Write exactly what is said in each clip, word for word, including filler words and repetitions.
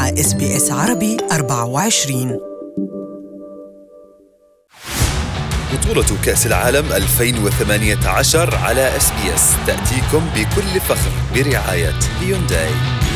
مع إس بي إس عربي أربعة وعشرين. بطولة كأس العالم ألفين وثمانية عشر على إس بي إس تأتيكم بكل فخر برعاية هيونداي.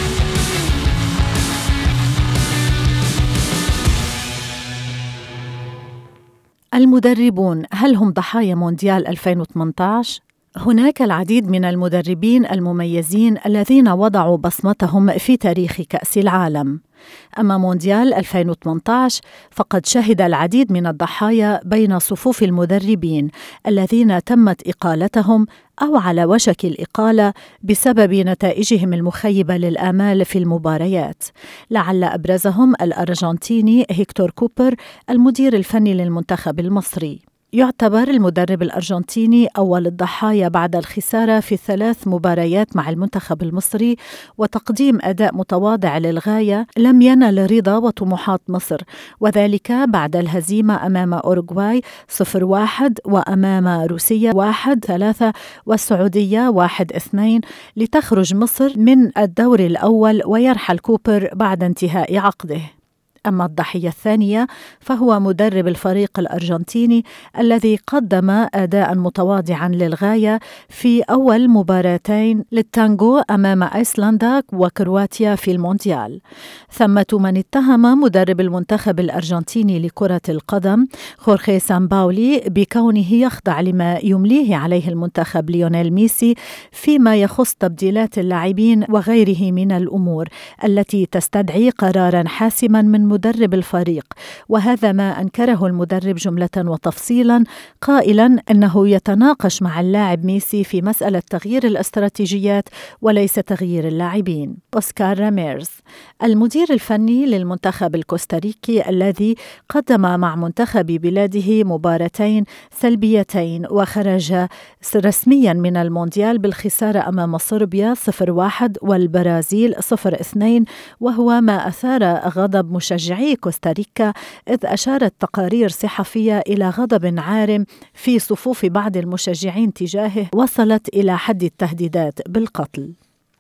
المدربون هل هم ضحايا مونديال ألفين وثمانية عشر؟ هناك العديد من المدربين المميزين الذين وضعوا بصمتهم في تاريخ كأس العالم. أما مونديال ألفين وثمانية عشر فقد شهد العديد من الضحايا بين صفوف المدربين الذين تمت إقالتهم أو على وشك الإقالة بسبب نتائجهم المخيبة للآمال في المباريات. لعل أبرزهم الأرجنتيني هيكتور كوبر المدير الفني للمنتخب المصري. يعتبر المدرب الأرجنتيني أول الضحايا بعد الخسارة في ثلاث مباريات مع المنتخب المصري وتقديم أداء متواضع للغاية لم ينل رضا وطموحات مصر، وذلك بعد الهزيمة أمام أوروغواي صفر واحد وأمام روسيا واحد ثلاثة والسعودية واحد اثنين لتخرج مصر من الدور الأول ويرحل كوبر بعد انتهاء عقده. أما الضحية الثانية فهو مدرب الفريق الأرجنتيني الذي قدم أداء متواضعا للغاية في أول مباراتين للتانغو أمام أيسلندا وكرواتيا في المونديال. ثمة من اتهم مدرب المنتخب الأرجنتيني لكرة القدم خورخي سامباولي بكونه يخضع لما يمليه عليه المنتخب ليونيل ميسي فيما يخص تبديلات اللاعبين وغيره من الأمور التي تستدعي قرارا حاسما من مدرب الفريق، وهذا ما أنكره المدرب جملة وتفصيلا قائلا أنه يتناقش مع اللاعب ميسي في مسألة تغيير الاستراتيجيات وليس تغيير اللاعبين. أوسكار راميرز المدير الفني للمنتخب الكوستاريكي الذي قدم مع منتخب بلاده مباراتين سلبيتين وخرج رسميا من المونديال بالخسارة أمام صربيا صفر واحد والبرازيل صفر اثنين، وهو ما أثار غضب مشجعي كوستاريكا، إذ أشارت تقارير صحفية إلى غضب عارم في صفوف بعض المشجعين تجاهه وصلت إلى حد التهديدات بالقتل.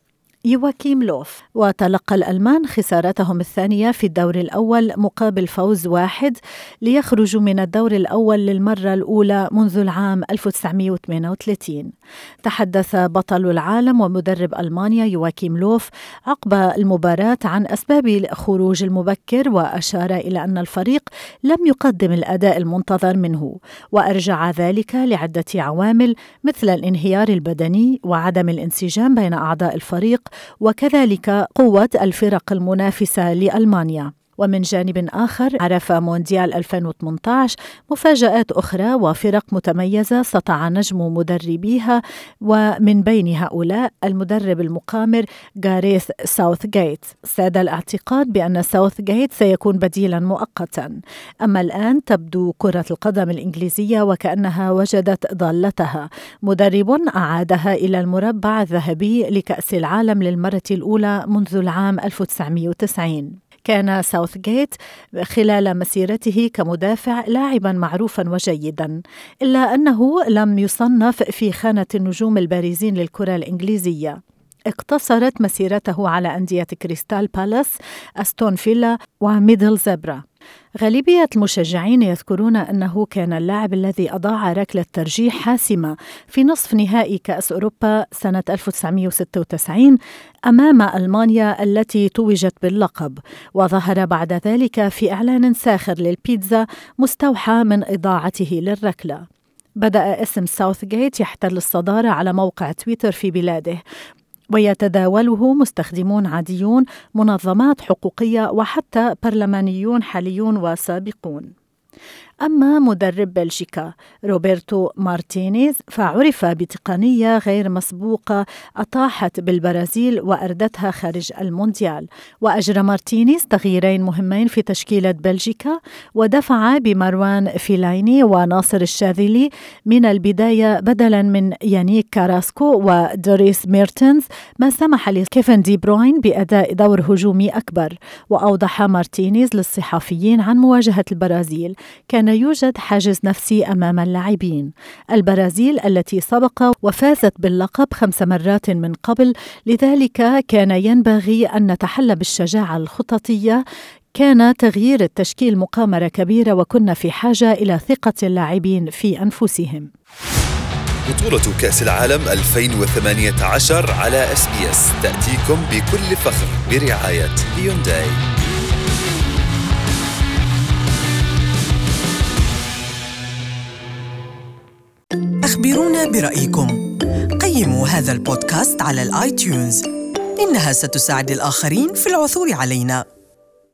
يواكيم لوف وتلقى الألمان خسارتهم الثانية في الدور الأول مقابل فوز واحد ليخرجوا من الدور الأول للمرة الأولى منذ العام ألف وتسعمائة وثمانية وثلاثين. تحدث بطل العالم ومدرب ألمانيا يواكيم لوف عقب المباراة عن أسباب الخروج المبكر، وأشار إلى أن الفريق لم يقدم الأداء المنتظر منه، وأرجع ذلك لعدة عوامل مثل الانهيار البدني وعدم الانسجام بين أعضاء الفريق وكذلك قوة الفرق المنافسة لألمانيا. ومن جانب آخر عرف مونديال ألفين وثمانية عشر مفاجآت أخرى وفرق متميزة سطع نجم مدربيها، ومن بين هؤلاء المدرب المقامر غاريث ساوثغيت. ساد الاعتقاد بأن ساوثغيت سيكون بديلا مؤقتا، أما الآن تبدو كرة القدم الإنجليزية وكأنها وجدت ضالتها، مدرب أعادها إلى المربع الذهبي لكأس العالم للمرة الأولى منذ العام ألف وتسعمائة وتسعين. كان ساوثغيت خلال مسيرته كمدافع لاعبا معروفا وجيدا، إلا أنه لم يصنف في خانة النجوم البارزين للكرة الإنجليزية. اقتصرت مسيرته على أندية كريستال بالاس، أستون فيلا وميدل زبرا. غالبية المشجعين يذكرون أنه كان اللاعب الذي أضاع ركلة ترجيح حاسمة في نصف نهائي كأس أوروبا سنة ألف وتسعمائة وستة وتسعين أمام ألمانيا التي توجت باللقب، وظهر بعد ذلك في إعلان ساخر للبيتزا مستوحى من إضاعته للركلة. بدأ اسم ساوثغيت يحتل الصدارة على موقع تويتر في بلاده، ويتداوله مستخدمون عاديون، منظمات حقوقية وحتى برلمانيون حاليون وسابقون. أما مدرب بلجيكا روبرتو مارتينيز فعرف بتقنية غير مسبوقة أطاحت بالبرازيل وأردتها خارج المونديال، وأجرى مارتينيز تغييرين مهمين في تشكيلة بلجيكا، ودفع بمروان فيلايني وناصر الشاذلي من البداية بدلا من يانيك كاراسكو ودوريس ميرتنز، ما سمح لكيفن دي بروين بأداء دور هجومي أكبر. وأوضح مارتينيز للصحفيين عن مواجهة البرازيل: كان كان يوجد حاجز نفسي أمام اللاعبين. البرازيل التي سبق وفازت باللقب خمس مرات من قبل، لذلك كان ينبغي أن نتحلى بالشجاعة الخططية. كان تغيير التشكيل مغامرة كبيرة، وكنا في حاجة إلى ثقة اللاعبين في أنفسهم. بطولة كأس العالم ألفين وثمانية عشر على إس بي إس تأتيكم بكل فخر برعاية هيونداي. أخبرونا برأيكم. قيموا هذا البودكاست على الآيتيونز، إنها ستساعد الآخرين في العثور علينا.